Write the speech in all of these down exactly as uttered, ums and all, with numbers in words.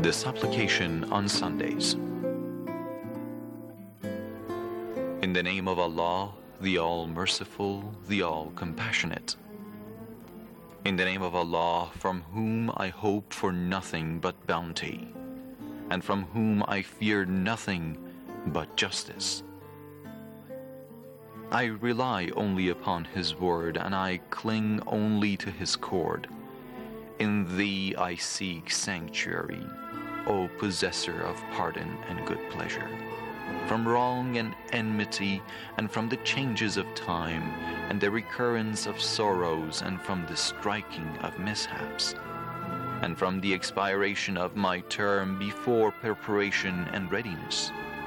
The Supplication on Sundays. In the name of Allah, the All-Merciful, the All-Compassionate. In the name of Allah, from whom I hope for nothing but bounty, and from whom I fear nothing but justice. I rely only upon His word, and I cling only to His cord. In Thee I seek sanctuary, O possessor of pardon and good pleasure, from wrong and enmity, and from the changes of time, and the recurrence of sorrows, and from the striking of mishaps, and from the expiration of my term before preparation and readiness.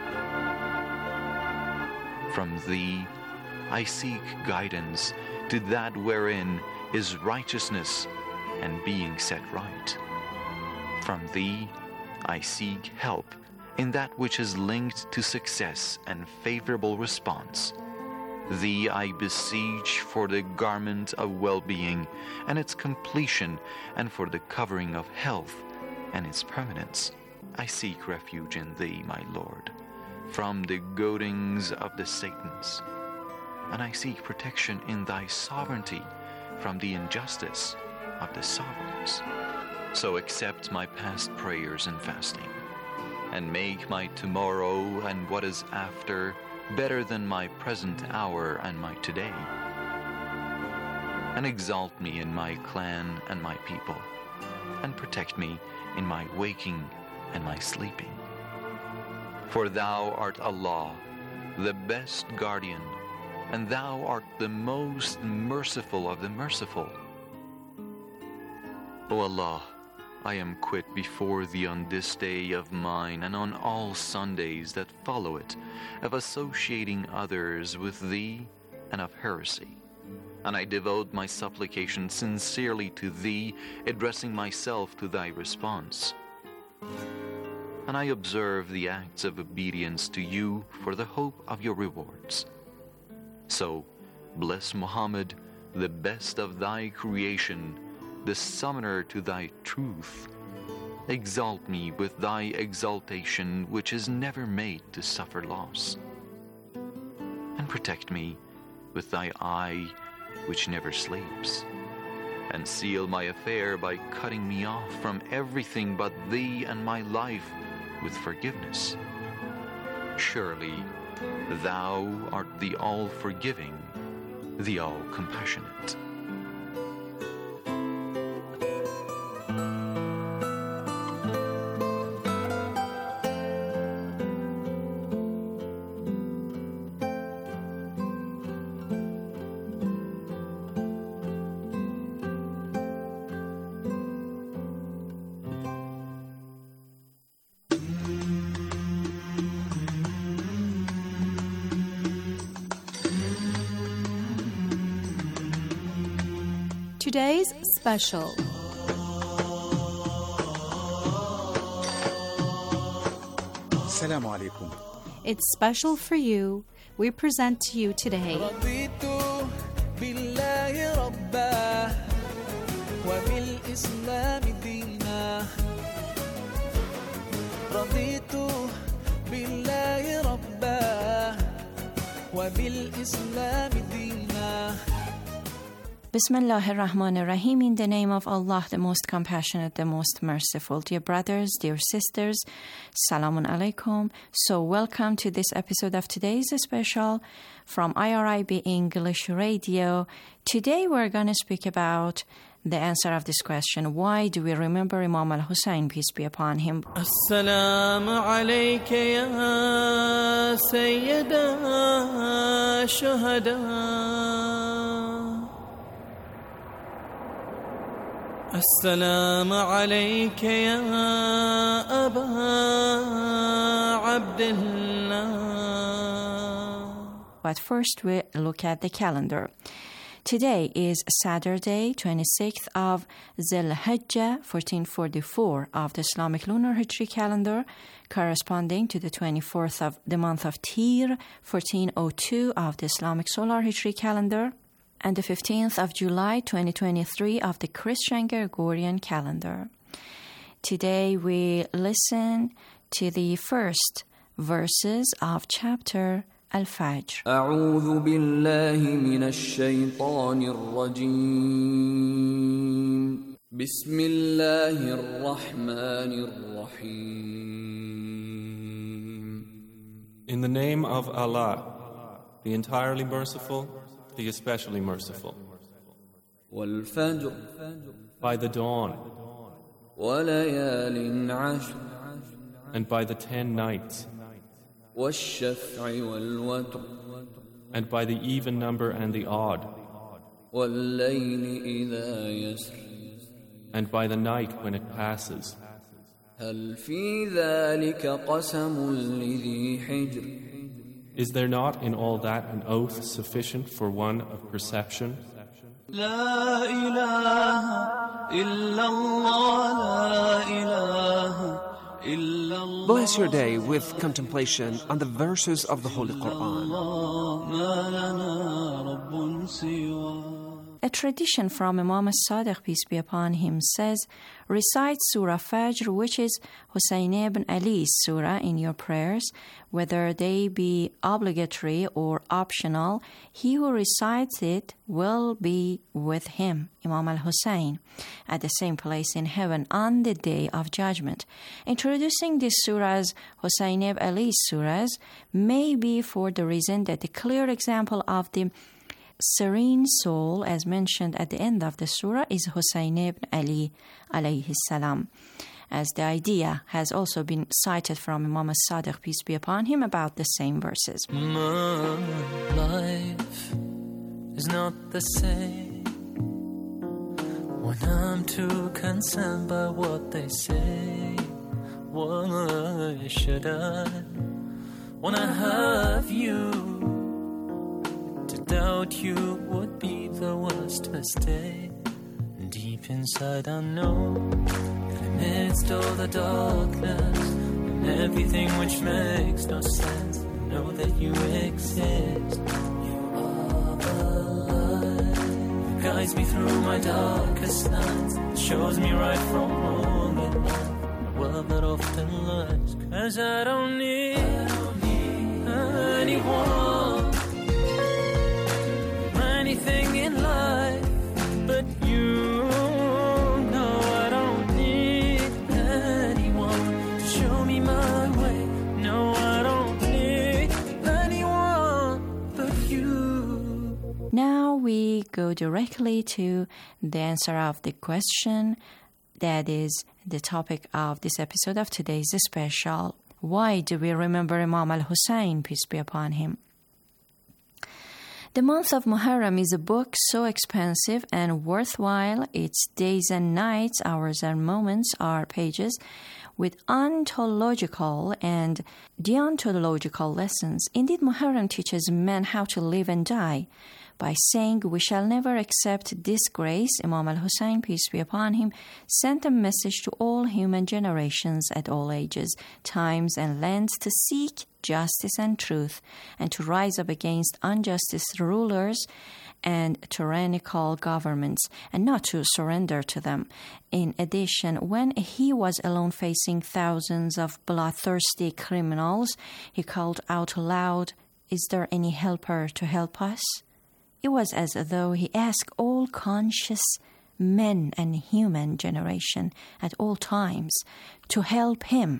From Thee I seek guidance to that wherein is righteousness and being set right. From Thee I seek help in that which is linked to success and favorable response. Thee I beseech for the garment of well-being and its completion, and for the covering of health and its permanence. I seek refuge in Thee, my Lord, from the goadings of the Satans, and I seek protection in Thy sovereignty from the injustice of the sovereigns. So accept my past prayers and fasting, and make my tomorrow and what is after better than my present hour and my today. And exalt me in my clan and my people, and protect me in my waking and my sleeping. For Thou art Allah, the best guardian, and Thou art the most merciful of the merciful. O Allah, I am quit before Thee on this day of mine, and on all Sundays that follow it, of associating others with Thee and of heresy. And I devote my supplication sincerely to Thee, addressing myself to Thy response. And I observe the acts of obedience to You for the hope of Your rewards. So, bless Muhammad, the best of Thy creation, the summoner to Thy truth. Exalt me with Thy exaltation, which is never made to suffer loss. And protect me with Thy eye, which never sleeps. And seal my affair by cutting me off from everything but Thee and my life with forgiveness. Surely, Thou art the all-forgiving, the all-compassionate. Today's special. Assalamu alaikum. It's special for you. We present to you today Bismillah ar-Rahman ar-Rahim, in the name of Allah, the most compassionate, the most merciful. Dear brothers, dear sisters, Salamun alaikum. So welcome to this episode of today's special from I R I B English Radio. Today we're going to speak about the answer of this question: why do we remember Imam al-Hussein, peace be upon him? Assalamu alayka ya sayyida shuhada. السلام عليك يا أبا عبد الله. But first we look at the calendar. Today is Saturday, twenty-sixth of Zil-Hijjah, fourteen forty-four of the Islamic lunar Hijri calendar, corresponding to the twenty-fourth of the month of Tir, fourteen oh two of the Islamic solar Hijri calendar, and the fifteenth of July, twenty twenty-three of the Christian Gregorian calendar. Today we listen to the first verses of chapter Al-Fajr. أعوذ بالله من الشيطان الرجيم بسم الله الرحمن الرحيم. In the name of Allah, the entirely merciful, the especially merciful. والفجر By the dawn وليال عشر and by the ten nights والشفع والوتر and by the even number and the odd والليل إذا يسر and by the night when it passes. هل في ذلك قسم لذي حجر. Is there not in all that an oath sufficient for one of perception? لا إله إلا الله لا إله إلا الله. Bless your day with contemplation on the verses of the Holy Quran. ما لنا رب سواه. A tradition from Imam al-Sadiq, peace be upon him, says, recite Surah Fajr, which is Hussein ibn Ali's surah, in your prayers, whether they be obligatory or optional. He who recites it will be with him, Imam al-Hussein, at the same place in heaven on the day of judgment. Introducing these surahs, Hussein ibn Ali's surahs, may be for the reason that the clear example of the serene soul, as mentioned at the end of the surah, is Hussein ibn Ali alayhi salam, as the idea has also been cited from Imam al-Sadiq, peace be upon him, about the same verses. My life is not the same when I'm too concerned by what they say. Why should I, when I have you? To doubt you would be the worst mistake. Deep inside I know that amidst all the darkness and everything which makes no sense, I know that you exist. You are the light that guides me through my darkest nights, that shows me right from wrong at night, the world that often lies. Cause I don't need, I don't need anyone, anything in life but you. No, I don't need anyone to show me my way. No, I don't need anyone but you. Now we go directly to the answer of the question that is the topic of this episode of today's special. Why do we remember Imam al-Hussein, peace be upon him? The month of Muharram is a book so expensive and worthwhile. Its days and nights, hours and moments are pages with ontological and deontological lessons. Indeed, Muharram teaches men how to live and die. By saying, we shall never accept disgrace, Imam al-Hussein, peace be upon him, sent a message to all human generations at all ages, times and lands to seek justice and truth, and to rise up against unjust rulers and tyrannical governments, and not to surrender to them. In addition, when he was alone facing thousands of bloodthirsty criminals, he called out loud, "Is there any helper to help us?" It was as though he asked all conscious men and human generation at all times to help him.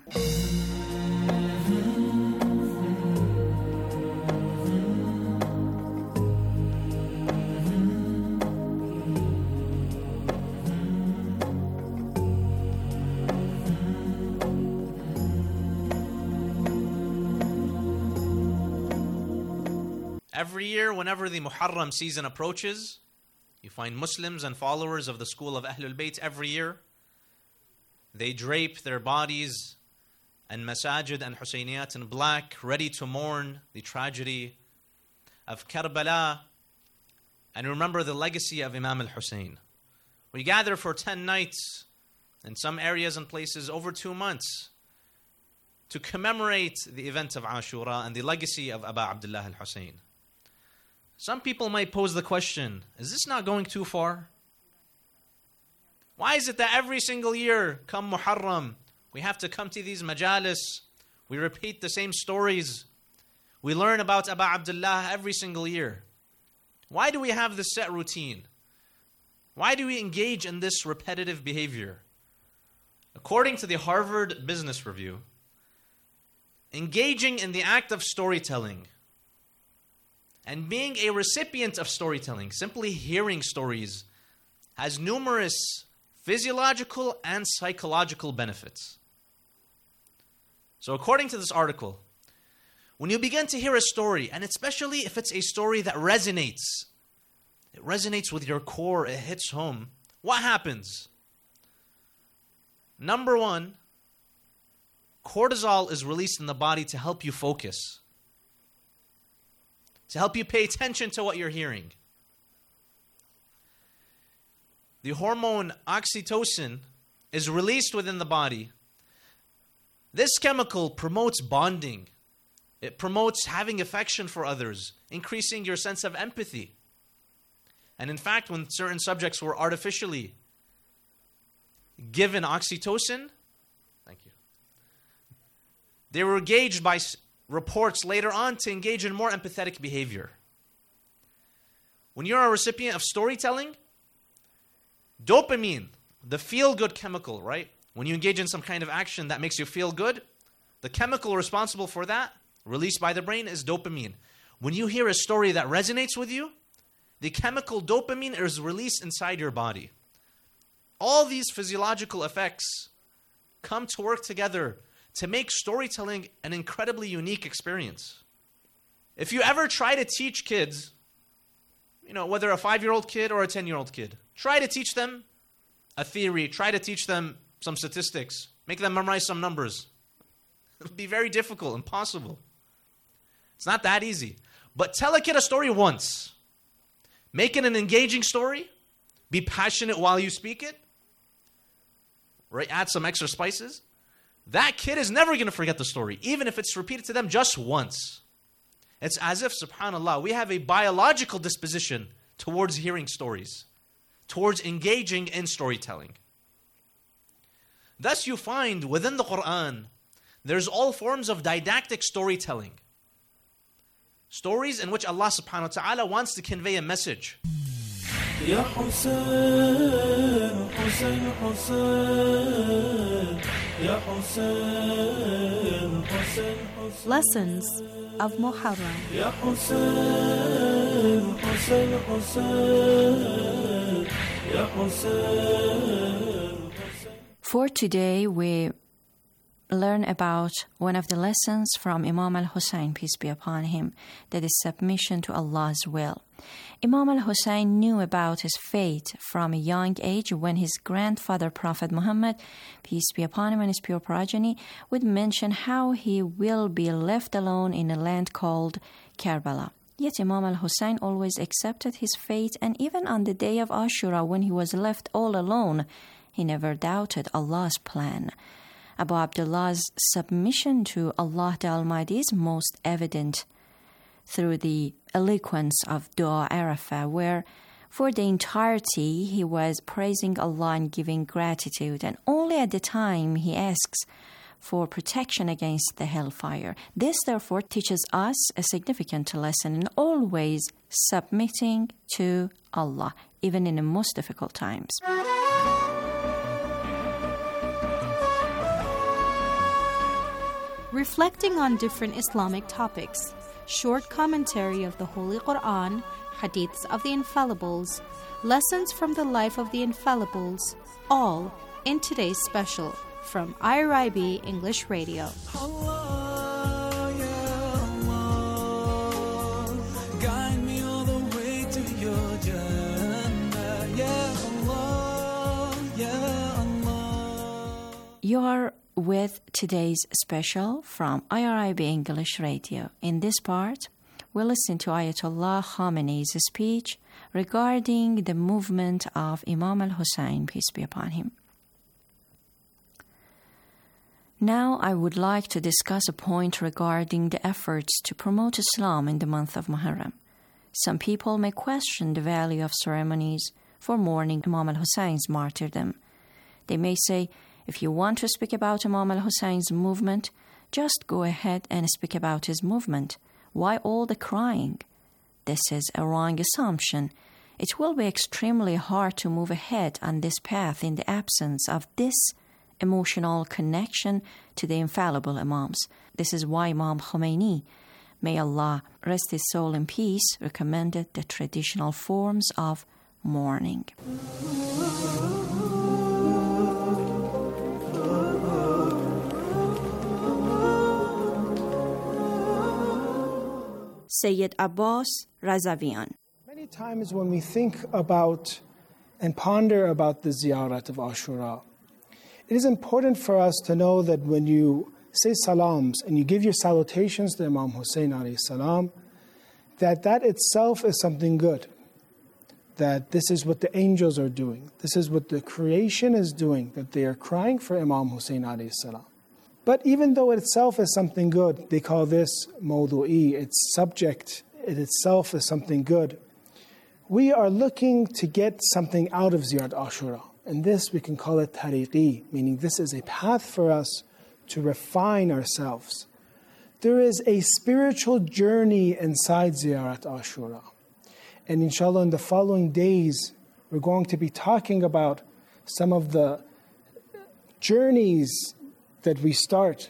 Every year, whenever the Muharram season approaches, you find Muslims and followers of the school of Ahlul Bayt every year. They drape their bodies and masajid and Husayniyat in black, ready to mourn the tragedy of Karbala and remember the legacy of Imam al-Hussein. We gather for ten nights, in some areas and places over two months, to commemorate the event of Ashura and the legacy of Aba Abdullah al-Hussein. Some people might pose the question, is this not going too far? Why is it that every single year, come Muharram, we have to come to these majalis, we repeat the same stories, we learn about Aba Abdullah every single year? Why do we have this set routine? Why do we engage in this repetitive behavior? According to the Harvard Business Review, engaging in the act of storytelling and being a recipient of storytelling, simply hearing stories, has numerous physiological and psychological benefits. So according to this article, when you begin to hear a story, and especially if it's a story that resonates, it resonates with your core, it hits home, what happens? Number one, cortisol is released in the body to help you focus, to help you pay attention to what you're hearing. The hormone oxytocin is released within the body. This chemical promotes bonding. It promotes having affection for others, increasing your sense of empathy. And in fact, when certain subjects were artificially given oxytocin, thank you, they were gauged by reports later on to engage in more empathetic behavior. When you're a recipient of storytelling, dopamine, the feel-good chemical, right? When you engage in some kind of action that makes you feel good, the chemical responsible for that, released by the brain, is dopamine. When you hear a story that resonates with you, the chemical dopamine is released inside your body. All these physiological effects come to work together to make storytelling an incredibly unique experience. If you ever try to teach kids, you know, whether a five-year-old kid or a ten-year-old kid, try to teach them a theory, try to teach them some statistics, make them memorize some numbers. It'll be very difficult, impossible. It's not that easy. But tell a kid a story once. Make it an engaging story. Be passionate while you speak it. Right? Add some extra spices. That kid is never going to forget the story, even if it's repeated to them just once. It's as if, subhanAllah, we have a biological disposition towards hearing stories, towards engaging in storytelling. Thus you find within the Quran, there's all forms of didactic storytelling. Stories in which Allah subhanahu wa ta'ala wants to convey a message. Ya Hussein, Hussein, Hussein, Ya Hussein, Hussein, Hussein. Lessons of Muharram. Ya Hussein, Hussein, Hussein, Ya Hussein. For today, we learn about one of the lessons from Imam al-Hussein, peace be upon him, that is submission to Allah's will. Imam al-Hussein knew about his fate from a young age when his grandfather, Prophet Muhammad, peace be upon him and his pure progeny, would mention how he will be left alone in a land called Karbala. Yet Imam al-Hussein always accepted his fate, and even on the day of Ashura, when he was left all alone, he never doubted Allah's plan. Abu Abdullah's submission to Allah the Almighty is most evident through the eloquence of Dua Arafah, where for the entirety he was praising Allah and giving gratitude, and only at the time he asks for protection against the hellfire. This therefore teaches us a significant lesson in always submitting to Allah, even in the most difficult times. Reflecting on different Islamic topics, short commentary of the Holy Quran, hadiths of the Infallibles, lessons from the life of the Infallibles, all in today's special from I R I B English Radio. Allah, ya Allah, guide me all the way to your Jannah, ya Allah, ya Allah. You're with today's special from I R I B English Radio. In this part, we'll listen to Ayatollah Khamenei's speech regarding the movement of Imam al-Hussein, peace be upon him. Now I would like to discuss a point regarding the efforts to promote Islam in the month of Muharram. Some people may question the value of ceremonies for mourning Imam al-Hussein's martyrdom. They may say, if you want to speak about Imam al-Hussein's movement, just go ahead and speak about his movement. Why all the crying? This is a wrong assumption. It will be extremely hard to move ahead on this path in the absence of this emotional connection to the infallible Imams. This is why Imam Khomeini, may Allah rest his soul in peace, recommended the traditional forms of mourning. Sayyid Abbas Razavian. Many times when we think about and ponder about the ziyarat of Ashura, it is important for us to know that when you say salams and you give your salutations to Imam Hussein alayhi salam, that that itself is something good. That this is what the angels are doing. This is what the creation is doing, that they are crying for Imam Hussein alayhi salam. But even though it itself is something good, they call this mawdu'i, its subject, it itself is something good. We are looking to get something out of Ziyarat Ashura. And this we can call it tariqi, meaning this is a path for us to refine ourselves. There is a spiritual journey inside Ziyarat Ashura. And inshallah in the following days, we're going to be talking about some of the journeys that we start.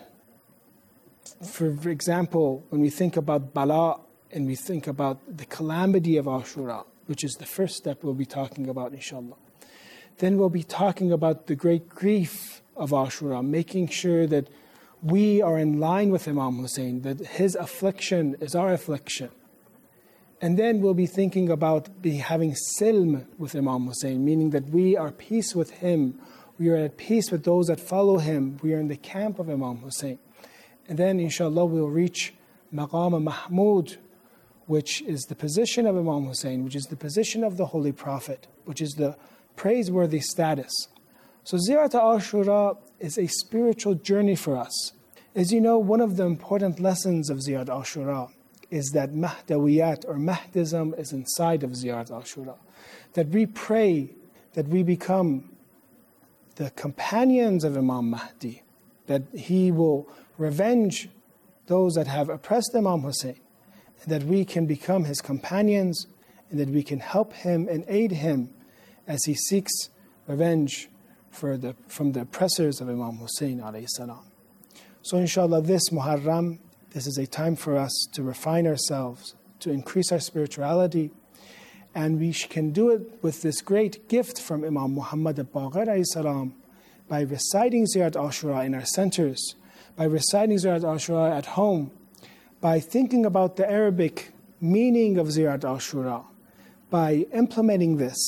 For example, when we think about Bala and we think about the calamity of Ashura, which is the first step we'll be talking about inshallah. Then we'll be talking about the great grief of Ashura, making sure that we are in line with Imam Hussein, that his affliction is our affliction. And then we'll be thinking about be having silm with Imam Hussein, meaning that we are at peace with him, we are at peace with those that follow him, we are in the camp of Imam Hussein. And then inshallah we'll reach Maqam Mahmud, which is the position of Imam Hussein, which is the position of the Holy Prophet, which is the praiseworthy status. So Ziyarat Ashura is a spiritual journey for us. As you know, one of the important lessons of Ziyarat Ashura is that Mahdawiyat or Mahdism is inside of Ziyarat Ashura. That we pray that we become the companions of Imam Mahdi, that he will revenge those that have oppressed Imam Hussein, and that we can become his companions, and that we can help him and aid him as he seeks revenge for the, from the oppressors of Imam Hussein alayhi salam. So inshallah this Muharram, this is a time for us to refine ourselves, to increase our spirituality, and we can do it with this great gift from Imam Muhammad al-Baqir alayhi salam by reciting Ziyarat Ashura in our centers, by reciting Ziyarat Ashura at home, by thinking about the Arabic meaning of Ziyarat Ashura, by implementing this.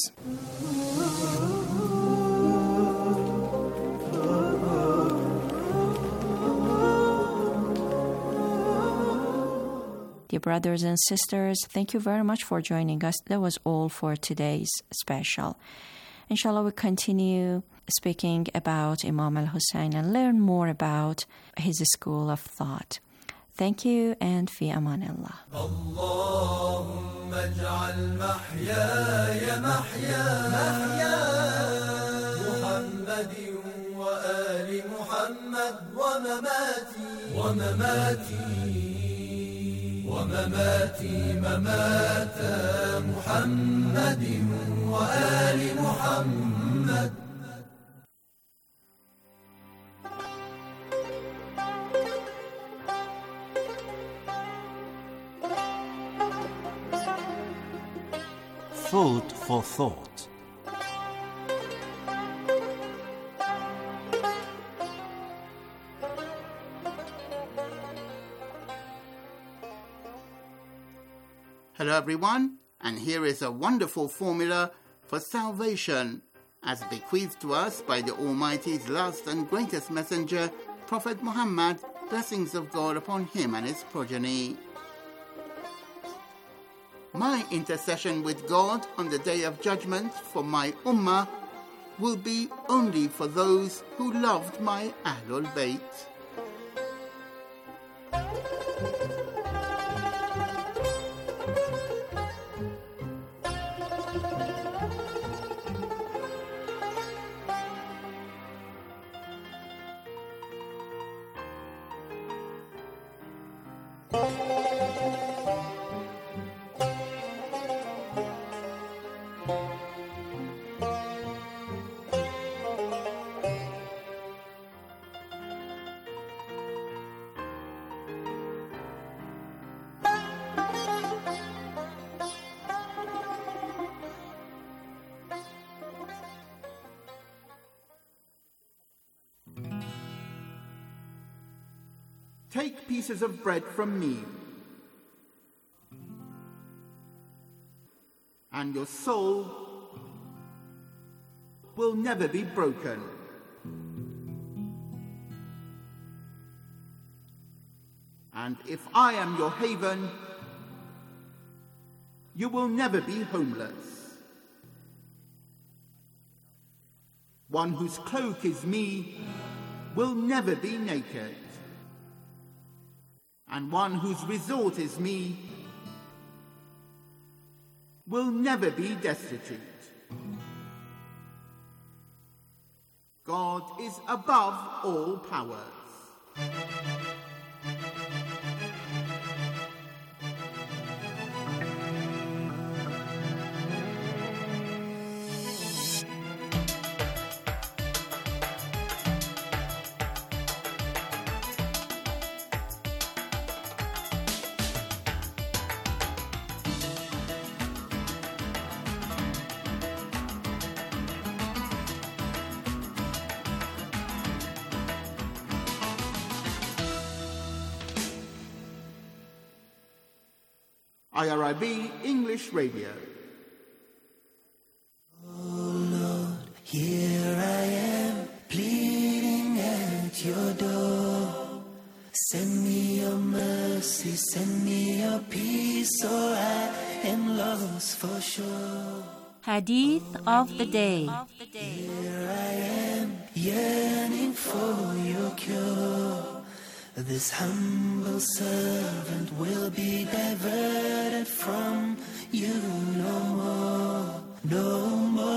Dear brothers and sisters, thank you very much for joining us. That was all for today's special. Inshallah, we'll continue speaking about Imam al-Hussein and learn more about his school of thought. Thank you and fi amanillah. Allahumma ij'al mahyaya mahya Muhammadin wa ali Muhammad wa mamati wa mamati ومماتي ممات محمد وآل محمد. Food for thought. Hello everyone, and here is a wonderful formula for salvation as bequeathed to us by the Almighty's last and greatest messenger, Prophet Muhammad, blessings of God upon him and his progeny. My intercession with God on the Day of Judgment for my Ummah will be only for those who loved my Ahlul Bayt. Take pieces of bread from me, and your soul will never be broken. And if I am your haven, you will never be homeless. One whose cloak is me will never be naked. And one whose resort is me will never be destitute. God is above all powers. I R I B English Radio. Oh Lord, here I am, pleading at your door. Send me your mercy, send me your peace, or I am lost for sure. Hadith of the day. Here I am, yearning for your cure. This humble servant will be diverted from you no more, no more,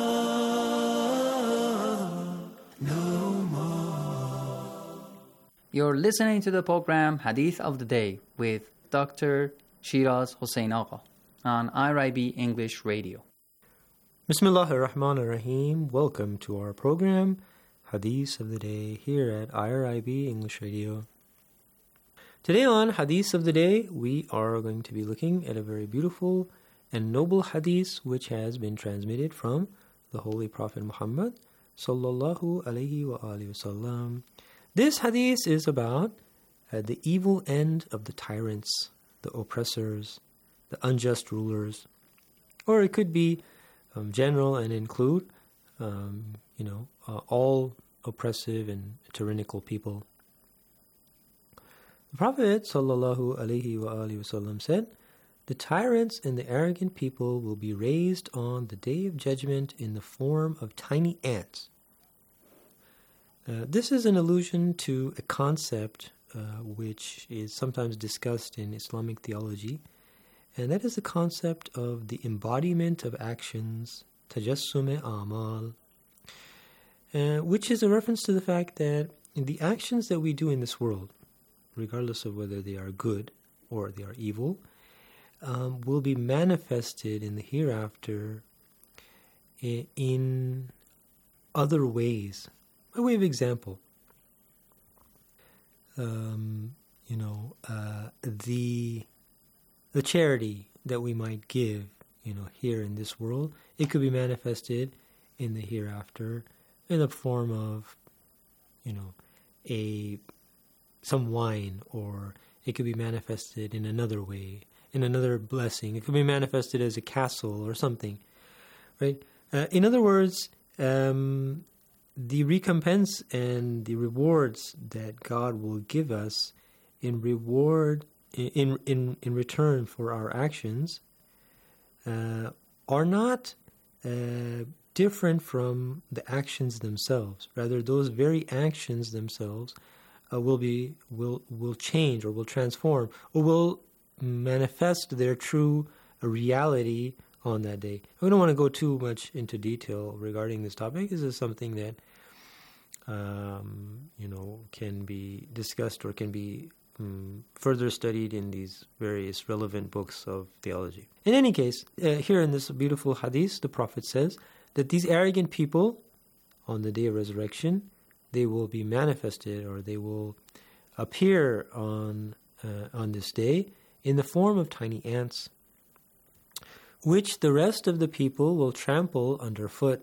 no more. You're listening to the program Hadith of the Day with Doctor Shiraz Hossein Agha on I R I B English Radio. Bismillahir Rahmanir Rahim. Welcome to our program Hadith of the Day here at I R I B English Radio. Today on Hadith of the Day, we are going to be looking at a very beautiful and noble hadith which has been transmitted from the Holy Prophet Muhammad sallallahu alaihi wa alihi wasallam. This hadith is about uh, the evil end of the tyrants, the oppressors, the unjust rulers, or it could be um, general and include, um, you know, uh, all oppressive and tyrannical people. The Prophet sallallahu alaihi wa alihi wasallam said, "The tyrants and the arrogant people will be raised on the day of judgment in the form of tiny ants." Uh, this is an allusion to a concept uh, which is sometimes discussed in Islamic theology, and that is the concept of the embodiment of actions, tajassum amal, uh, which is a reference to the fact that the actions that we do in this world, regardless of whether they are good or they are evil, um, will be manifested in the hereafter in, in other ways. By way of example, um, you know, uh, the the charity that we might give, you know, here in this world, it could be manifested in the hereafter in the form of, you know, a some wine, or it could be manifested in another way, in another blessing. It could be manifested as a castle or something, right? Uh, in other words, um, the recompense and the rewards that God will give us in reward, in in in return for our actions, uh, are not uh, different from the actions themselves. Rather, those very actions themselves Uh, will be will will change, or will transform, or will manifest their true reality on that day. We don't want to go too much into detail regarding this topic. This is something that um, you know can be discussed or can be um, further studied in these various relevant books of theology. In any case, uh, here in this beautiful hadith, the Prophet says that these arrogant people on the day of resurrection, they will be manifested, or they will appear on uh, on this day in the form of tiny ants, which the rest of the people will trample underfoot.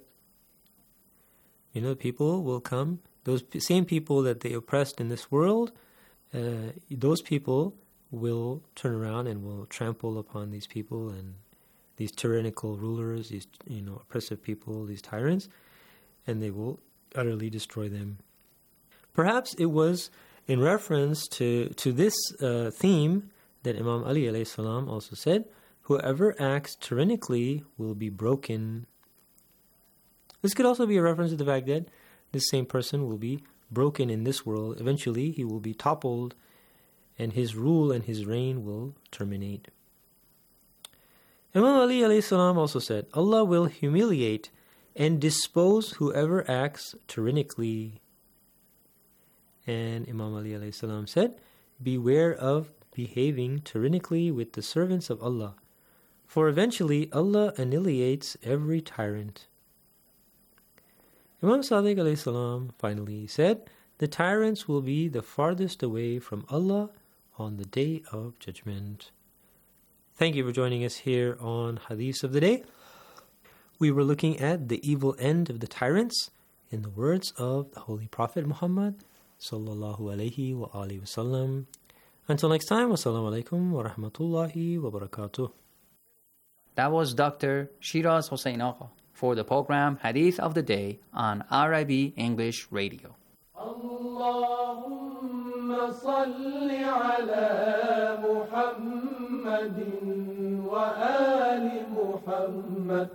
You know, people will come, those same people that they oppressed in this world, uh, those people will turn around and will trample upon these people and these tyrannical rulers, these you know oppressive people, these tyrants, and they will utterly destroy them. Perhaps it was in reference to to this uh, theme that Imam Ali alayhi salam also said, "Whoever acts tyrannically will be broken." This could also be a reference to the fact that this same person will be broken in this world. Eventually, he will be toppled, and his rule and his reign will terminate. Imam Ali alayhi salam also said, Allah will humiliate and dispose whoever acts tyrannically. And Imam Ali alayhi salam said, beware of behaving tyrannically with the servants of Allah, for eventually Allah annihilates every tyrant. Imam Sadiq alayhi salam finally said, the tyrants will be the farthest away from Allah on the Day of Judgment. Thank you for joining us here on Hadith of the Day. We were looking at the evil end of the tyrants in the words of the Holy Prophet Muhammad sallallahu alayhi wa alihi wasallam. Until next time, wassalamu alaikum wa rahmatullahi wa barakatuh. That was Doctor Shiraz Hossein Agha for the program Hadith of the Day on R I B English Radio. Allahumma salli ala Muhammadin wa ali Muhammad.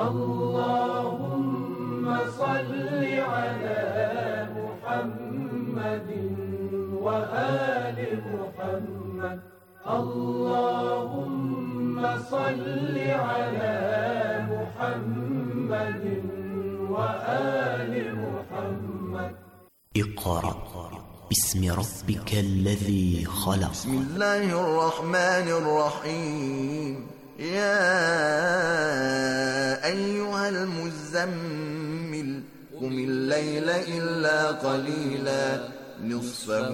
Allahumma salli ala Muhammadin wa ali Muhammad. Allahumma salli ala Muhammadin wa ali Muhammad. اقرأ باسم ربك الذي خلق. بسم الله الرحمن الرحيم. يا أيها المزمل قم الليل إلا قليلا نصفه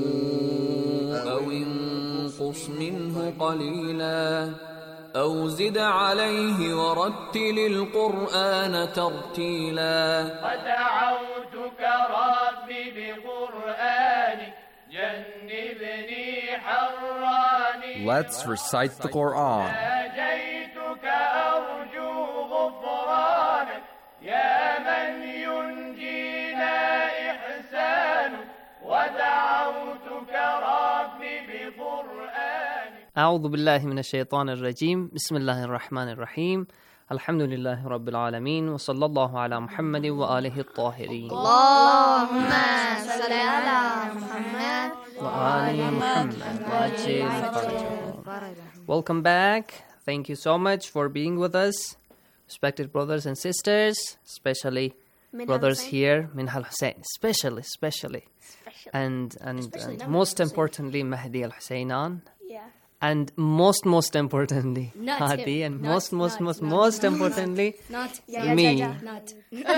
أو انقص منه قليلا أو زد عليه ورتل القرآن ترتيلا. ودعوتك ربي بقرآنك جنبني حراني. Let's recite the Quran. ناجيتك أرجو غفرانك يا من ينجينا إحسانك. ودعوتك ربي بقرآنك. أعوذ بالله من الشيطان الرجيم. بسم الله الرحمن الرحيم. الحمد لله رب العالمين وصلى الله على محمد وآله الطاهرين. اللهم صل على محمد وآل محمد وعجل فرجهم. Welcome back. Thank you so much for being with us, respected brothers and sisters, especially Minhal brothers Hussein. here, Minhal Hussein, especially, especially, Especially. and and, Especially and not most Hussein. importantly Mahdi al-Husaynan. Yeah. And most, most importantly, Not Hadi, him. and Not- most, most, not- most, not- most not- importantly, Not. Yeah, me. yeah, yeah, Not.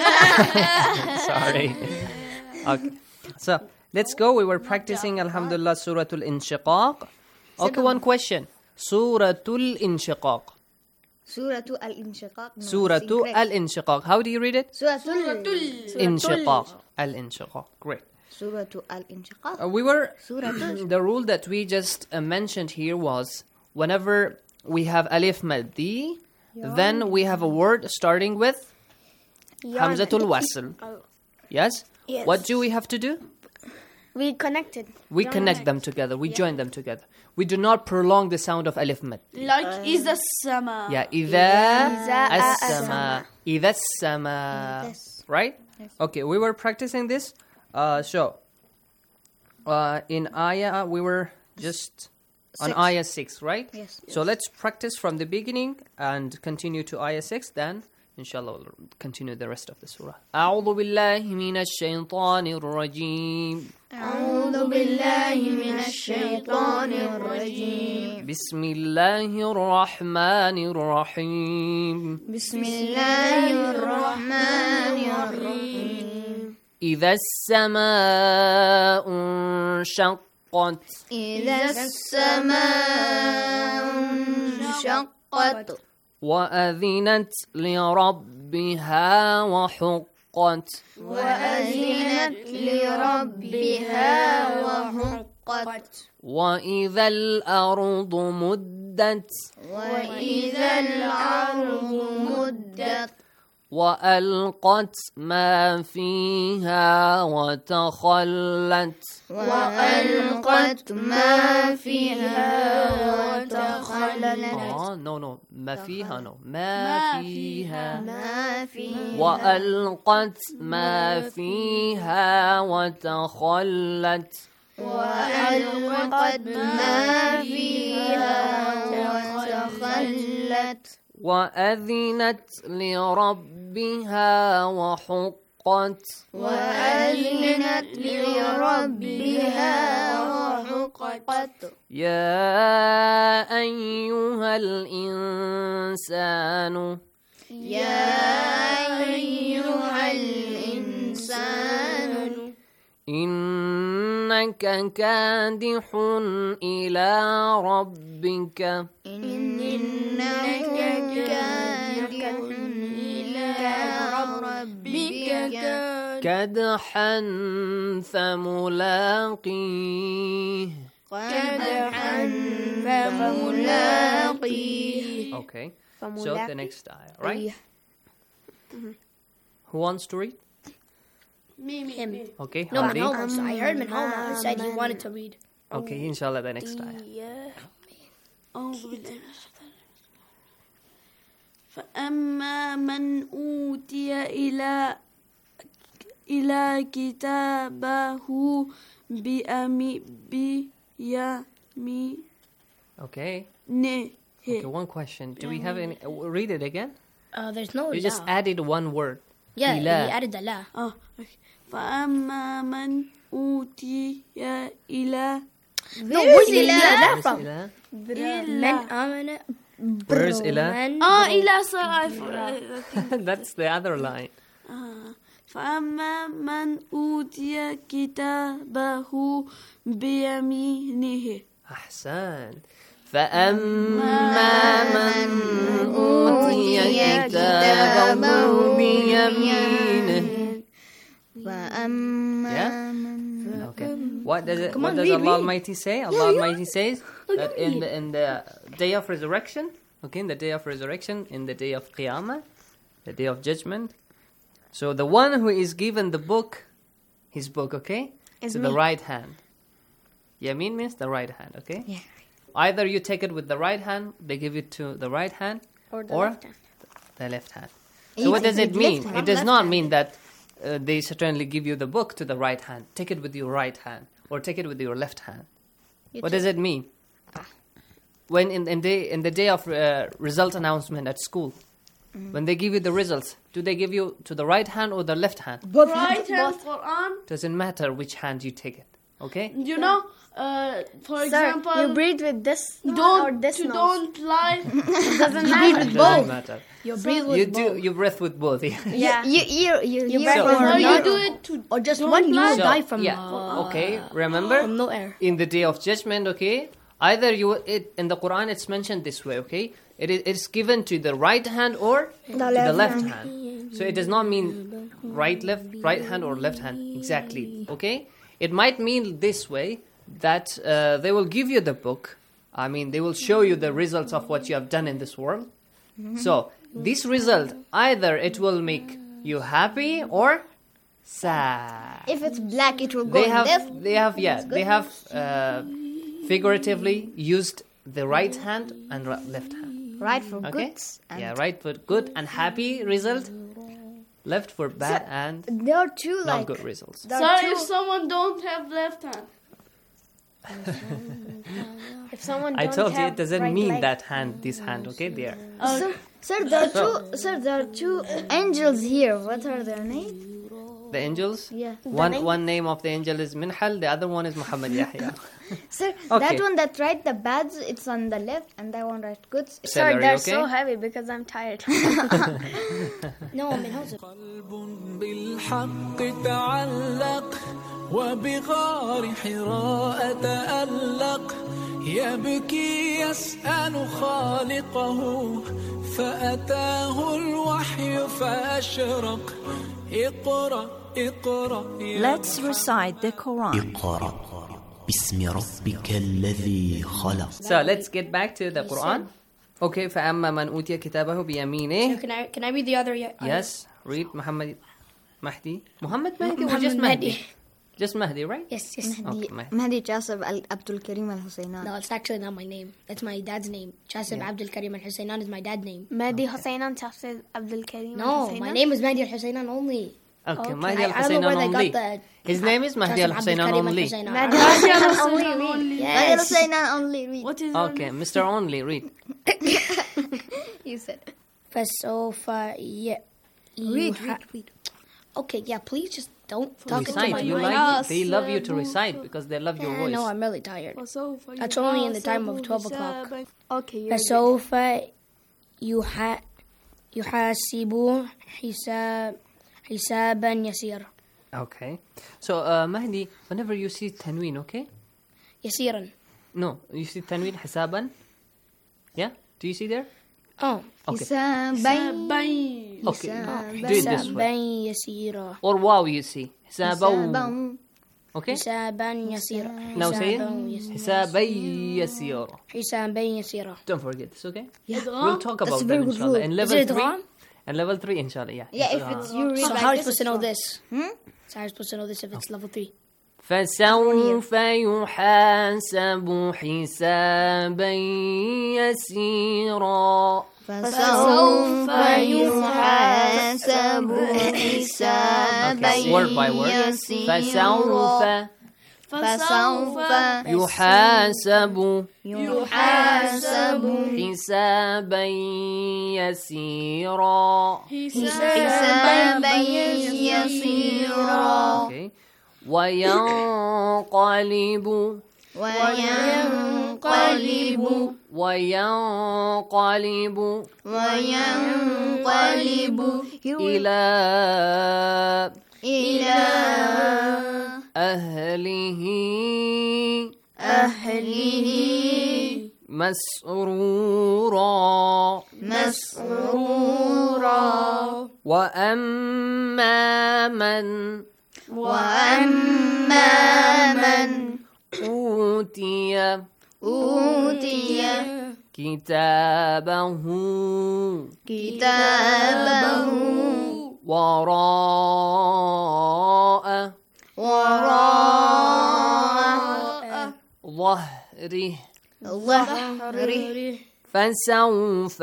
Sorry. Okay. So, let's go. We were practicing, Alhamdulillah, Suratul Inshiqaq. Okay, one question. Suratul Inshiqaq. Suratu al-Inshiqaq. No, Suratul it's incorrect. Al-Inshiqaq. How do you read it? Suratul. Inshiqaq. Al-Inshiqaq. Great. Suratu al-Inshiqaq. Uh, we were, Suratul. the rule that we just uh, mentioned here was whenever we have alif maddi, Yeah. then we have a word starting with Yeah. Hamzatul Wasl. Oh. Yes? Yes. What do we have to do? We connected. We connect them together. We join them together. We do not prolong the sound of alif mad. Like إذا السماء. Yeah, إذا إذا السماء. إذا السماء. Right? Okay, we were practicing this. Uh, so, uh, in ayah, we were just on Six. ayah six, right? Yes. So let's practice from the beginning and continue to ayah six. Then, inshallah, we'll continue the rest of the surah. أعوذ بالله من الشيطان الرجيم. أعوذ بالله من الشيطان الرجيم. بسم الله الرحمن الرحيم. بسم الله الرحمن الرحيم. إذا السماء انشقت. إذا السماء انشقت. وأذنت لربها وحقت. وأذنت لربها وحقت. وإذا الأرض مدت وإذا الأرض مدت وألقت ما فيها وتخلت وألقت ما فيها وتخلت آه no no ما فيها no ما فيها ما فيها وألقت ما فيها وتخلت وألقت ما فيها وتخلت وأذنت لربها وحقت وأذنت لربها وحقت يا أيها الإنسان يا أيها الإنسان إنك كادح إلى ربك إنك كادح إلى ربك كدحا فملاقيه كدحا فملاقيه Okay, so the next ayah, right? Who wants to read? Me, me, Him. me. Okay, No, Hadi. Manhoma. So I heard Manhoma said he wanted to read. Okay, inshallah, the next ayah. Yeah. أعوذ بالله من الشيطان الرجيم. فأما من أوتي إلى إلى كتابه بأمي بيمينه. Okay. Okay, one question. Do we have any? uh, Read it again. Uh, there's no You just la. added one word. Yeah, he إلى. added the la. Oh, okay. فأما من أوتي إلى No, where's the la Where's from? إلى? من آمن Where's إلى? Ah, إلى صار. That's the other line. فأما من أوتي كتابه بيمينه. أحسن. فأما من أوتي كتابه بيمينه. Yeah? Okay. What does it? Come What on, does read, Allah read. Almighty say? Allah Almighty says that in the in the day of resurrection, okay, in the day of resurrection, in the day of Qiyamah, the day of judgment. So the one who is given the book, his book, okay, Is to me. the right hand. Yamin means the right hand, okay? Yeah. Either you take it with the right hand, they give it to the right hand, Or the left hand. the left hand. You So what take does it it with mean? left hand, It not does left not hand. mean that uh, they certainly give you the book to the right hand. Take it with your right hand, or take it with your left hand. You What take- does it mean? When in, in, day, in the day of uh, result announcement at school, Mm. when they give you the results, do they give you to the right hand or the left hand? Both right hand Quran. Doesn't matter which hand you take it. Okay? You know, uh, for Sir, example, you breathe with this nose don't or this you nose? don't lie. It doesn't It matter. doesn't Both. matter. You breathe with You both. do you breath with both. Yeah. Yeah. You you you You hear breathe So- from Or you nose. do it to Or just don't one, you lie. will So, die from yeah. uh, Okay. Remember, from no air. in the day of judgment, okay, either you it in the Quran it's mentioned this way, okay, it is it's given to the right hand or The to the left left hand. hand. So it does not mean right left right hand or left hand exactly, okay. It might mean this way, that uh, they will give you the book. I mean, they will show you the results of what you have done in this world. So this result, either it will make you happy or sad. If it's black, it will go They have, left. they have, yeah, they have uh, figuratively used the right hand and ri- left hand. Right for Okay? goods. And Yeah, right for good and happy result. Left for bad and There are two not like. good results. There So are if two. someone don't have left hand, If someone I don't told you have it doesn't right mean leg. that hand, this hand, okay, there. Sir, sir, there are two. Sir, there are two angels here. What are their names? The angels? Yeah. The One name? one name of the angel is Minhal, the other one is Muhammad Yahya. Sir, Okay. that one that write the bads, it's on the left, and that one write goods. Celery, Sorry, they're okay? so heavy because I'm tired. No, من هوزن. بالحق تعلق وبغار حراء تألق يبكي يسأل خالقه فأتاه الوحي فأشرق اقرأ اقرأ يا Let's recite the Quran. اقرأ باسم ربك الذي خلق. So let's get back to the Quran. Okay, فأما من أوتي كتابه بيمينه. So can I can I read the other? Yes, read Muhammad Mahdi. Muhammad Mahdi or Muhammad just Mahdi? Mahdi. Just Mahdi, right? Yes, yes. Okay, Mahdi, Mahdi. Mahdi Jasib Al Abdul Karim Al Husaynan. No, it's actually not my name. That's my dad's name. Jasib Yeah. Abdul Karim Al Husaynan is my dad's name. Mahdi Husaynan Jasib Abdul Karim. No, my name is Mahdi Al Husaynan only. Okay, Okay. Mahdi I- Al I don't know Husaynan where they got only. the- His name is Mahdi Al Jasib Husaynan Abdul Karim Al only. Husaynan. Mahdi Ah. Husaynan only. Read. Mahdi Al Yes. Husaynan only. Read. What is Okay, Mister Only, read. You said. فسوف ي... Read, يح- read, read. Okay, yeah, please just don't talk into Recite. my You mic. like it? They love you to recite because they love your Yeah, voice. no, I'm really tired. That's only in the time of twelve o'clock. Okay. you're فسوف يح... يحاسب حساب حسابا يسيرا Okay. So, uh, Mahdi, whenever you see tanween, okay? يسيرا. No, you see tanween حسابا? Yeah? Do you see there? Oh. Okay. حسابا Okay. Do it this حسابا way. يسيرا. Or wow, you see. حسابا. Okay? حسابا يسيرا. Now say it. حسابا حسابا يسيرا. حسابا يسيرا. Don't forget this, okay? Yeah. We'll talk That's about a that very good inshallah. rule. In Is level it three. wrong? And level three, inshallah, yeah. Yeah, if it's you read So like how are you this, supposed to it's know wrong. this? Hmm? So how are you supposed to know this if it's level three? فسوف يحاسب حسابا يسيرا. فسوف يحاسب حسابا Okay, word by word. يسيرا. فسوف فسوف يحاسب يحاسب حسابا يسيرا. حسابا يسيرا. Okay. وينقلب وينقلب وينقلب وينقلب إلى إلى أهله أهله مسرورا مسرورا. وأما من وأما من أوتي أوتي كتابه كتابه وراء وراء ظهره ظهره فسوف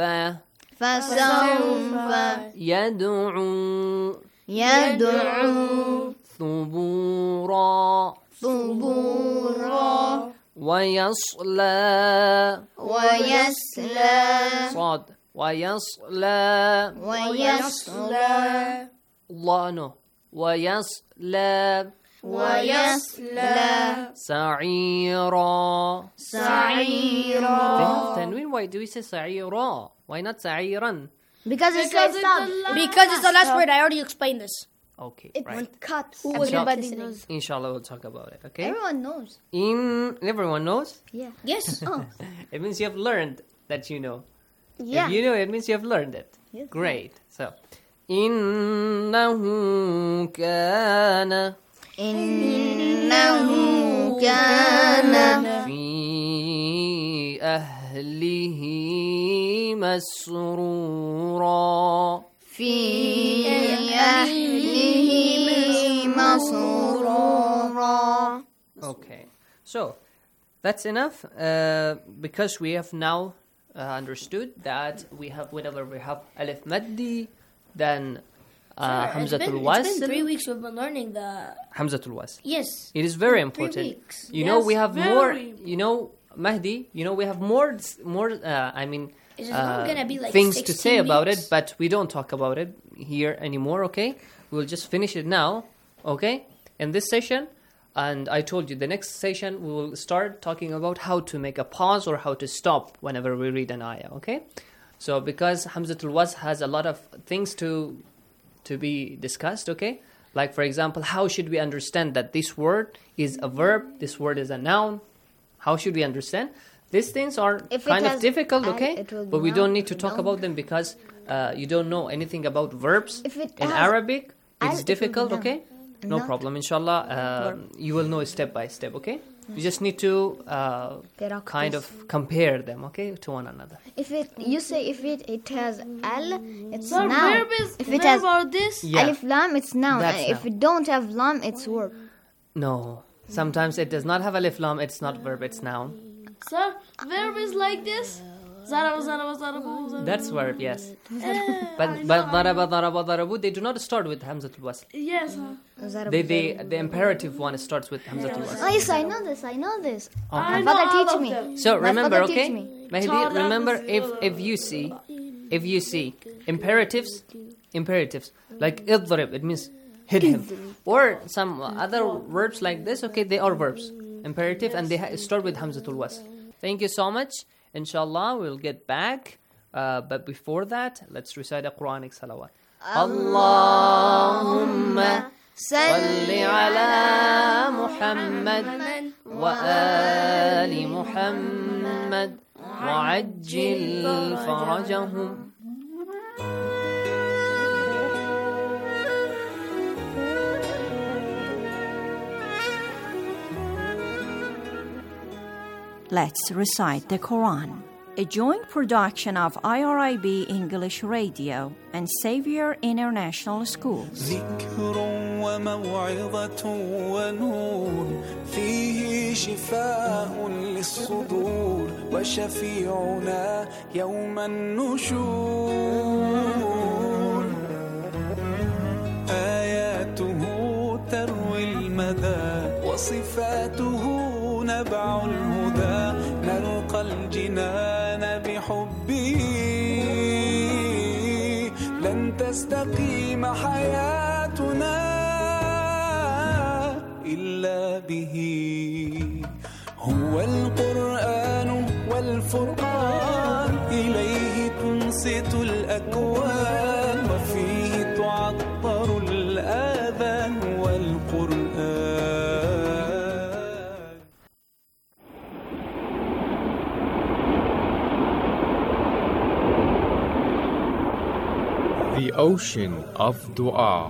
فسوف يدعو يدعو ثبورا ثبورا ويصلى ويسلى صاد ويصلى ويصلى الله no ويصلى ويصلى سعيرا سعيرا. They have tanween. Why do we say سعيرا? Why not سعيرا? Because it's because, Because it's the last word. I already explained this. Okay, it right. went cut. Who was Inshallah, everybody knows? inshallah we'll talk about it, okay? Everyone knows. In everyone knows? Yeah. Yes. Oh. It means you have learned that you know. Yeah. If you know, it means you have learned it. Yes. Great. So, إنه كان إنه كان في أهله مسرورا في أهله مسرورا. Okay, so that's enough uh, because we have now uh, understood that we have whenever we have Alif Maddi, then uh, Sir, it's been- Hamzatul It's been Wasl. three weeks we've been learning the. Hamzatul Wasl. Yes. It is very Three important. weeks. You know, Yes, we have very more. You know, Mahdi. You know, we have more. More. Uh, I mean, Is it not uh, gonna be like things to say sixteen about weeks? it, but we don't talk about it here anymore. Okay, we'll just finish it now. Okay, in this session, and I told you the next session we will start talking about how to make a pause or how to stop whenever we read an ayah. Okay, so because Hamzatul Wasl has a lot of things to to be discussed. Okay, like for example, how should we understand that this word is a verb, this word is a noun? How should we understand? These things are If it kind of has difficult, al, okay? it will be But we noun, don't need to noun. talk about them because uh, you don't know anything about verbs. If it In has Arabic, al, it's it will be difficult, noun. okay? No, No. problem, inshallah. Uh, you will know step by step, okay? You just need to uh, kind of compare them, okay, to one another. If it, you say if it, it has al, it's Sir, noun. verb is- if it verb has or this? Yeah. alif lam, it's noun. That's And if noun. it don't have lam, it's verb. No. Sometimes it does not have alif lam, it's not verb, it's noun. Sir, verb is like this. Zaraba, zaraba, zaraba, zaraba. That's verb, yes. Eh, But I but know, I daraba, daraba, darabu, they do not start with Hamzatul Wasl. Yes, sir. They, they, the imperative one starts with Hamzatul Wasl. Oh yes, I know this. I know this. Oh. My I father know all teach of me. them. So My remember, father okay, teach me. Mahdi, remember if if you see, if you see imperatives, imperatives like idrib, it means hit him, or some other verbs like this. Okay, they are verbs, imperative, and they ha- start with Hamzatul Wasl. Thank you so much. Inshallah, we'll get back. Uh, but before that, let's recite a Quranic salawat. Allahumma salli ala Muhammad wa ali Muhammad wa ajjil farajahum. Let's recite the Quran. A joint production of I R I B English Radio and Xavier International Schools. ذكر وموعظة ونور فيه شفاء للصدور وشفيعنا يوم النشور آياته تروي المدى وصفاته نبع الهدى نلقى الجنان بحبه لن تستقيم حياتنا إلا به هو القرآن والفرقان إليه تنصت الأكوان وفيه تعطر الآذان والقرآن. The ocean of dua.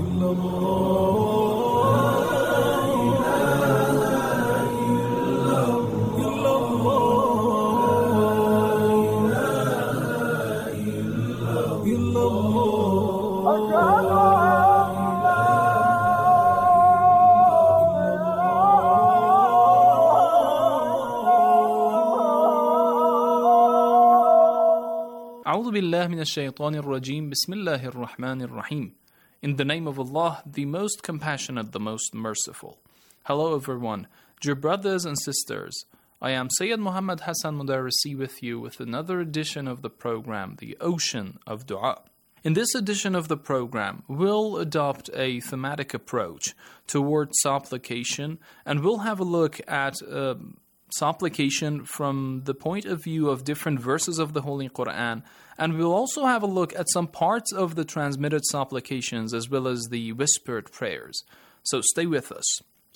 أعوذ بالله من الشيطان الرجيم بسم الله الرحمن الرحيم. In the name of Allah, the most compassionate, the most merciful. Hello everyone, dear brothers and sisters. I am Sayyid Muhammad Hassan Mudarrisi with you with another edition of the program, The Ocean of Dua. In this edition of the program, we'll adopt a thematic approach towards supplication, and we'll have a look at uh, supplication from the point of view of different verses of the Holy Quran, and we'll also have a look at some parts of the transmitted supplications as well as the whispered prayers. So stay with us.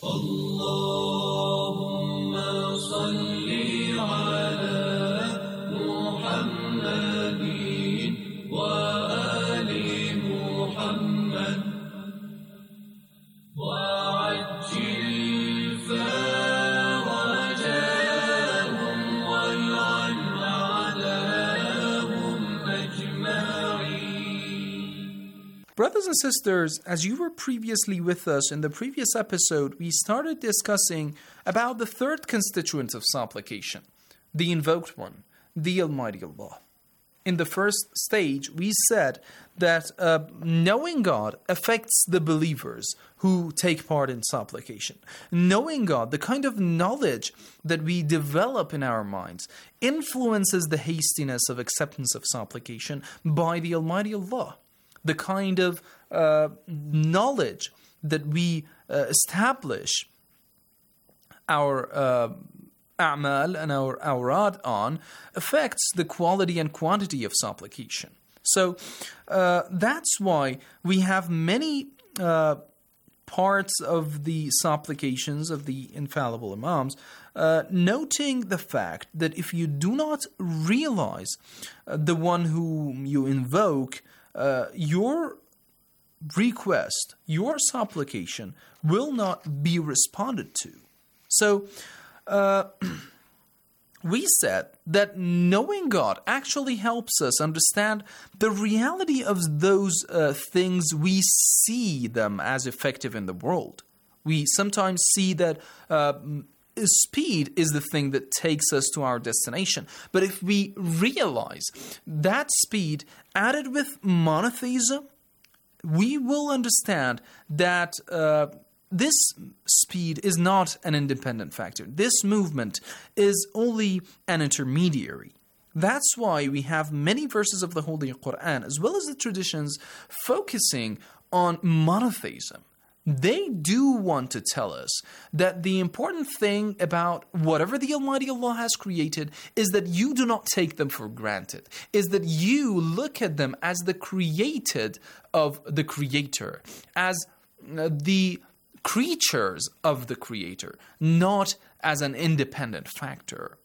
Allahumma salli ala Muhammadin wa ali Muhammad wa ajjil farajahum wal'an a'dahum ajma'in. Brothers and sisters, as you were previously with us in the previous episode, we started discussing about the third constituent of supplication, the invoked one, the Almighty Allah. In the first stage, we said that uh, knowing God affects the believers who take part in supplication. Knowing God, the kind of knowledge that we develop in our minds, influences the hastiness of acceptance of supplication by the Almighty Allah. The kind of uh, knowledge that we uh, establish our uh, a'mal and our awrad on affects the quality and quantity of supplication. So uh, that's why we have many uh, parts of the supplications of the infallible Imams uh, noting the fact that if you do not realize uh, the one whom you invoke, Uh, your request, your supplication will not be responded to. So, uh, we said that knowing God actually helps us understand the reality of those uh, things we see them as effective in the world. We sometimes see that uh, speed is the thing that takes us to our destination. But if we realize that speed added with monotheism, we will understand that uh, this speed is not an independent factor. This movement is only an intermediary. That's why we have many verses of the Holy Quran, as well as the traditions, focusing on monotheism. They do want to tell us that the important thing about whatever the Almighty Allah has created is that you do not take them for granted, is that you look at them as the created of the Creator, as the creatures of the Creator, not as an independent factor.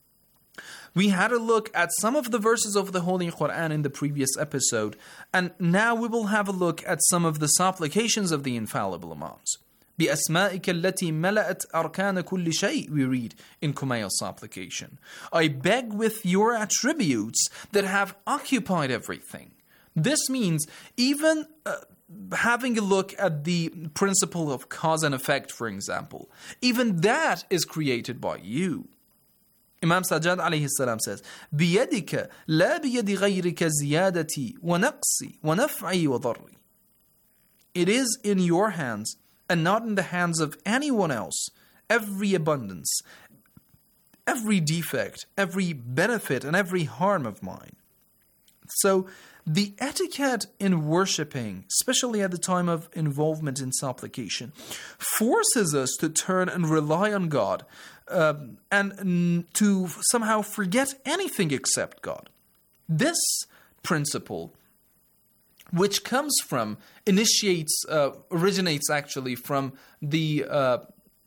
We had a look at some of the verses of the Holy Quran in the previous episode, and now we will have a look at some of the supplications of the infallible Imams. بِأَسْمَائِكَ الَّتِي مَلَأَتْ أَرْكَانَ كُلِّ شَيْءٍ, we read in Kumail's supplication. I beg with your attributes that have occupied everything. This means even uh, having a look at the principle of cause and effect, for example, even that is created by you. Imam Sajjad alayhi salam says, بِيَدِكَ لَا بِيَدِ غَيْرِكَ زِيَادَتِي وَنَقْصِي وَنَفْعِي وَضَرِّي. It is in your hands and not in the hands of anyone else. Every abundance, every defect, every benefit, and every harm of mine. So, the etiquette in worshipping, especially at the time of involvement in supplication, forces us to turn and rely on God uh, and n- to somehow forget anything except God. This principle, which comes from, initiates, uh, originates actually from the uh,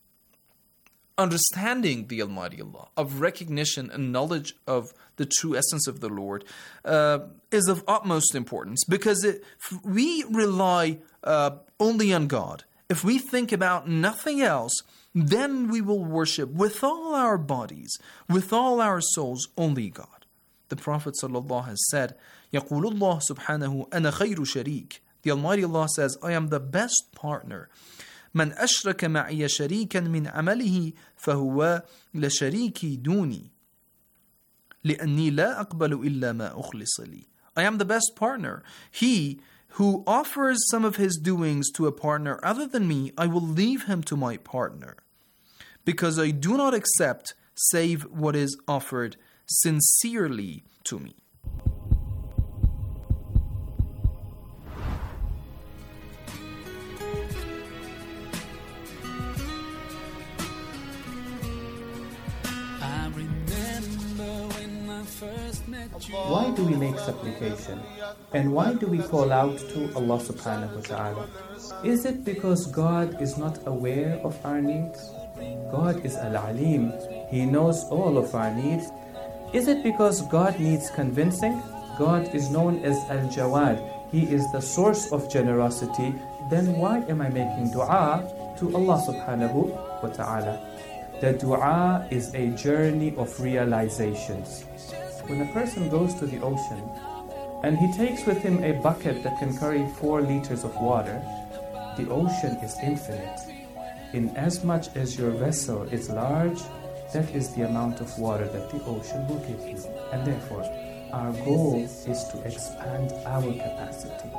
understanding the Almighty Allah, of recognition and knowledge of the true essence of the Lord, uh, is of utmost importance, because it, if we rely uh, only on God, if we think about nothing else, then we will worship with all our bodies, with all our souls, only God. The Prophet ﷺ has said, يَقُولُ اللَّهُ سُبْحَانَهُ أَنَا خَيْرُ شَرِيكٍ. The Almighty Allah says, I am the best partner. من أشرك معي شريكا من عمله فهو لشريكي دوني لأني لا أقبل إلا ما أخلص لي. I am the best partner. He who offers some of his doings to a partner other than me, I will leave him to my partner, because I do not accept save what is offered sincerely to me. Why do we make supplication? And why do we call out to Allah subhanahu wa ta'ala? Is it because God is not aware of our needs? God is Al-Alim. He knows all of our needs. Is it because God needs convincing? God is known as Al-Jawad. He is the source of generosity. Then why am I making dua to Allah subhanahu wa ta'ala? The dua is a journey of realizations. When a person goes to the ocean and he takes with him a bucket that can carry four liters of water, the ocean is infinite. In as much as your vessel is large, that is the amount of water that the ocean will give you. And therefore, our goal is to expand our capacity.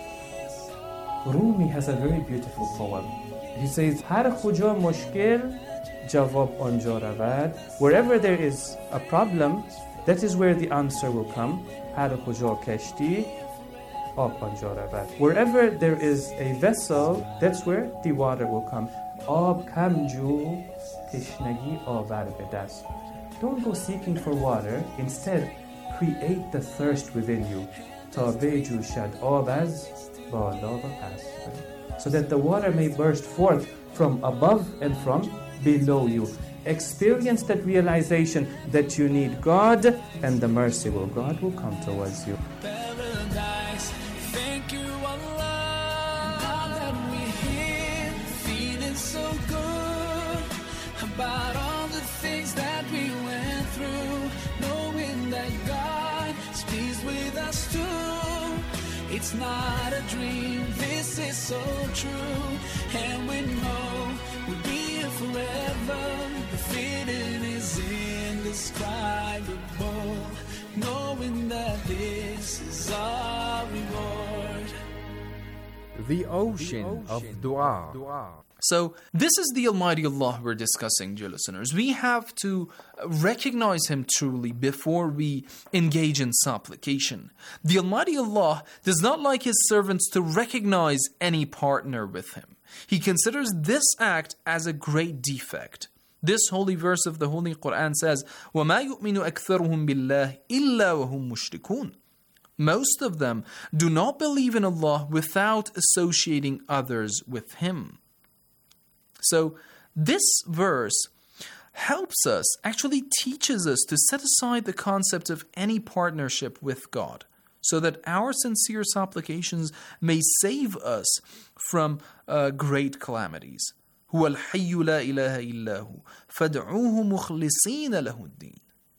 Rumi has a very beautiful poem. He says, Har khuja mushkil jawab anja ravad. Wherever there is a problem, that is where the answer will come. Har khuja kashti ab anja ravad. Wherever there is a vessel, that's where the water will come. Ab kamju tishnagi avar bedast. Don't go seeking for water. Instead, create the thirst within you. Ta beju shad abaz bala pas. So that the water may burst forth from above and from below you. Experience that realization that you need God, and the merciful God will come towards you. Paradise. Thank you, Allah. It's not a dream, this is so true. And we know we'll be here forever. The feeling is indescribable, knowing that this is our reward. The ocean of dua. So, this is the Almighty Allah we're discussing, dear listeners. We have to recognize Him truly before we engage in supplication. The Almighty Allah does not like His servants to recognize any partner with Him. He considers this act as a great defect. This holy verse of the Holy Quran says, وَمَا يُؤْمِنُ أَكْثَرُهُمْ بِاللَّهِ إِلَّا وَهُمْ مُشْرِكُونَ. Most of them do not believe in Allah without associating others with Him. So, this verse helps us, actually teaches us to set aside the concept of any partnership with God, so that our sincere supplications may save us from uh, great calamities. هو الحي لا إله إلا هو فادعوه مخلصين له الدين.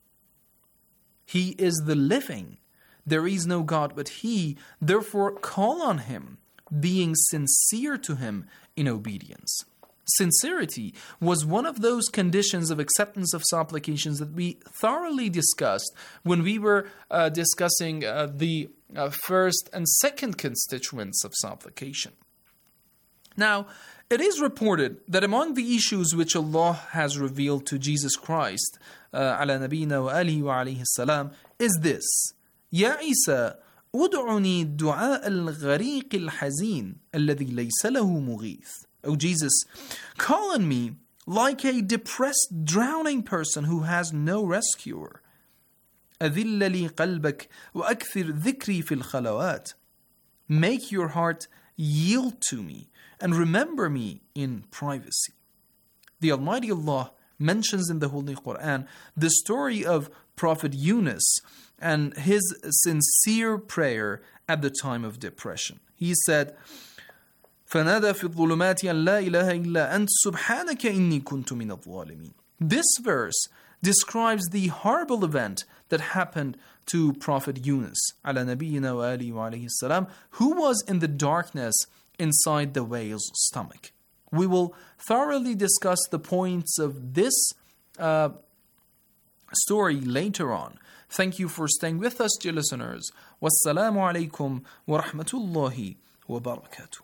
He is the living. There is no God but He. Therefore, call on Him, being sincere to Him in obedience. Sincerity was one of those conditions of acceptance of supplications that we thoroughly discussed when we were uh, discussing uh, the uh, first and second constituents of supplication. Now, it is reported that among the issues which Allah has revealed to Jesus Christ, uh, ala nabiyina wa alihi wa alayhi salam, is this: Ya Isa, ud'uni du'a al-ghariq al-hazin alladhi laysa lahu mughith. O Jesus, call on me like a depressed, drowning person who has no rescuer. أذل لي قلبك وأكثر ذكري في الخلوات. Make your heart yield to me and remember me in privacy. The Almighty Allah mentions in the Holy Quran the story of Prophet Yunus and his sincere prayer at the time of depression. He said, فَنَادَى فِي الظُّلُمَاتِ أَنْ لَا إِلَهَ إِلَّا أَنْتَ سُبْحَانَكَ إِنِّي كُنْتُ مِنَ الظَّالِمِينَ. This verse describes the horrible event that happened to Prophet Yunus, ala nabiyyina wa alihi wa alayhi salam, who was in the darkness inside the whale's stomach. We will thoroughly discuss the points of this uh, story later on. Thank you for staying with us, dear listeners. Wassalamu alaikum wa rahmatullahi wa barakatuh.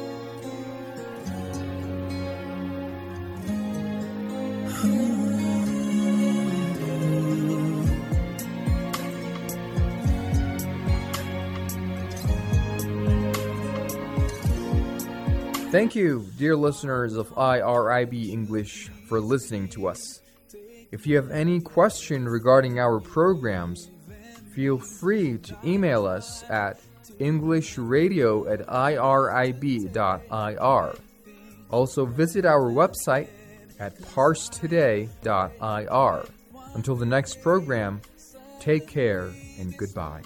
Thank you, dear listeners of I R I B English, for listening to us. If you have any question regarding our programs, feel free to email us at englishradio at irib dot I R. Also visit our website at parstoday dot I R. Until the next program, take care and goodbye.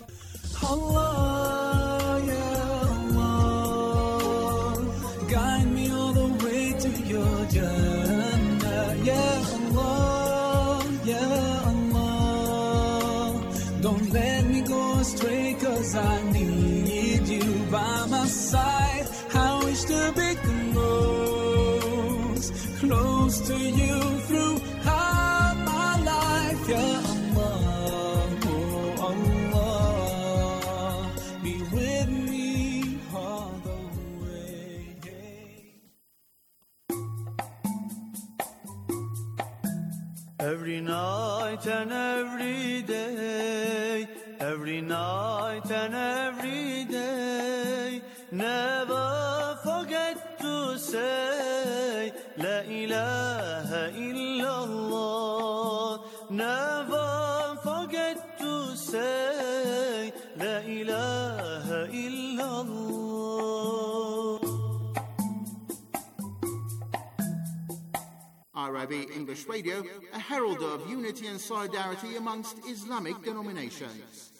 Allah, ya Allah, guide me all the way to your Jannah. Ya Allah, ya Allah, don't let me go astray, 'cause I need you by my side. I wish to be close, close to you throughout my life. Ya Allah, oh Allah, be with me all the way. Every night and every day, every night and every day, never forget to say La ilaha illallah. Never forget to say La ilaha illallah. I R I B English Radio, a herald of unity and solidarity amongst Islamic denominations.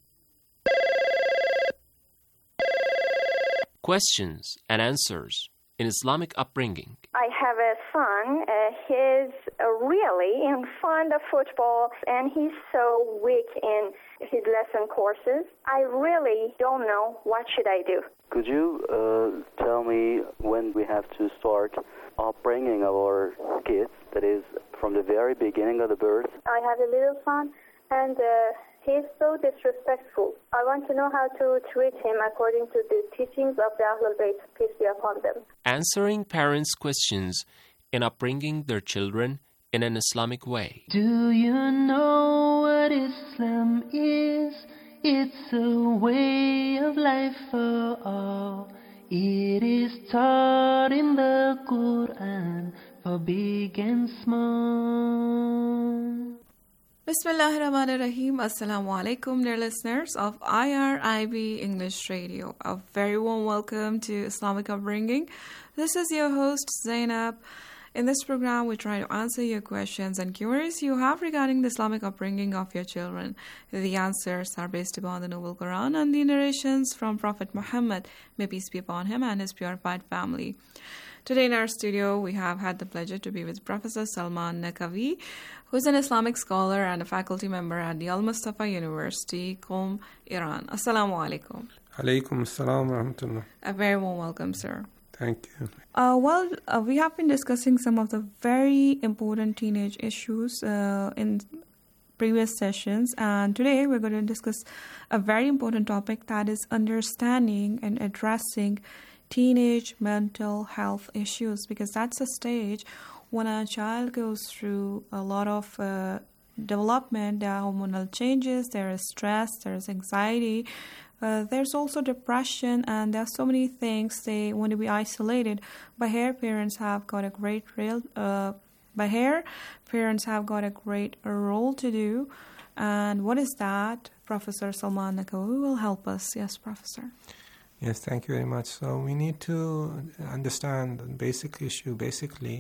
Questions and answers. in Islamic upbringing. I have a son. Uh, he's uh, really in fond of football, and he's so weak in his lesson courses. I really don't know what should I do. Could you uh, tell me when we have to start upbringing our kids, that is, from the very beginning of the birth? I have a little son, and uh, he's so disrespectful. I want to know how to treat him according to the teachings of the Ahlul Bayt, peace be upon them. Answering parents' questions in upbringing their children in an Islamic way. Do you know what Islam is? It's a way of life for all. It is taught in the Quran for big and small. Bismillahir Rahmanir Rahim. Assalamu alaikum, dear listeners of I R I B English Radio. A very warm welcome to Islamic Upbringing. This is your host, Zainab. In this program, we try to answer your questions and queries you have regarding the Islamic upbringing of your children. The answers are based upon the Noble Quran and the narrations from Prophet Muhammad, may peace be upon him and his purified family. Today in our studio, we have had the pleasure to be with Professor Salman Naqvi, who is an Islamic scholar and a faculty member at the Al-Mustafa University, Qom, Iran. Assalamu alaikum. Alaikum assalam wa rahmatullah. A very warm welcome, sir. Thank you. Uh, well, uh, we have been discussing some of the very important teenage issues uh, in previous sessions, and today we're going to discuss a very important topic, that is understanding and addressing teenage mental health issues, because that's a stage when a child goes through a lot of uh, development. There are hormonal changes, there is stress, there is anxiety, uh, there's also depression, and there are so many things. They want to be isolated. By here, parents have got a great real. Uh, by here, parents have got a great role to do. And what is that? Professor Salman Naqvi will help us. Yes, Professor. Yes, thank you very much. So we need to understand the basic issue. Basically,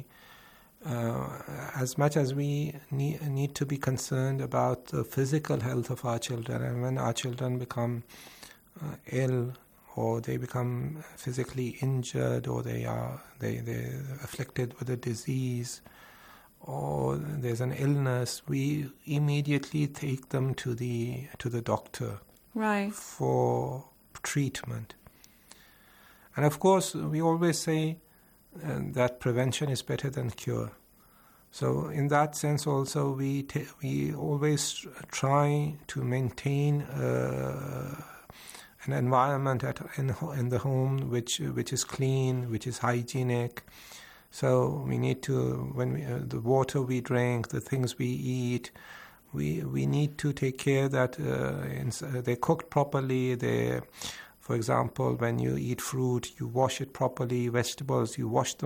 uh, as much as we need, need to be concerned about the physical health of our children, and when our children become uh, ill, or they become physically injured, or they are they they're afflicted with a disease, or there's an illness, we immediately take them to the to the doctor, right, for treatment. And of course, we always say uh, that prevention is better than cure. So in that sense also, we t- we always try to maintain uh, an environment at, in, in the home which which is clean, which is hygienic. So we need to, when we, uh, the water we drink, the things we eat, we we need to take care that uh, in, uh, they're cooked properly. They, for example, when you eat fruit, you wash it properly. Vegetables, you wash them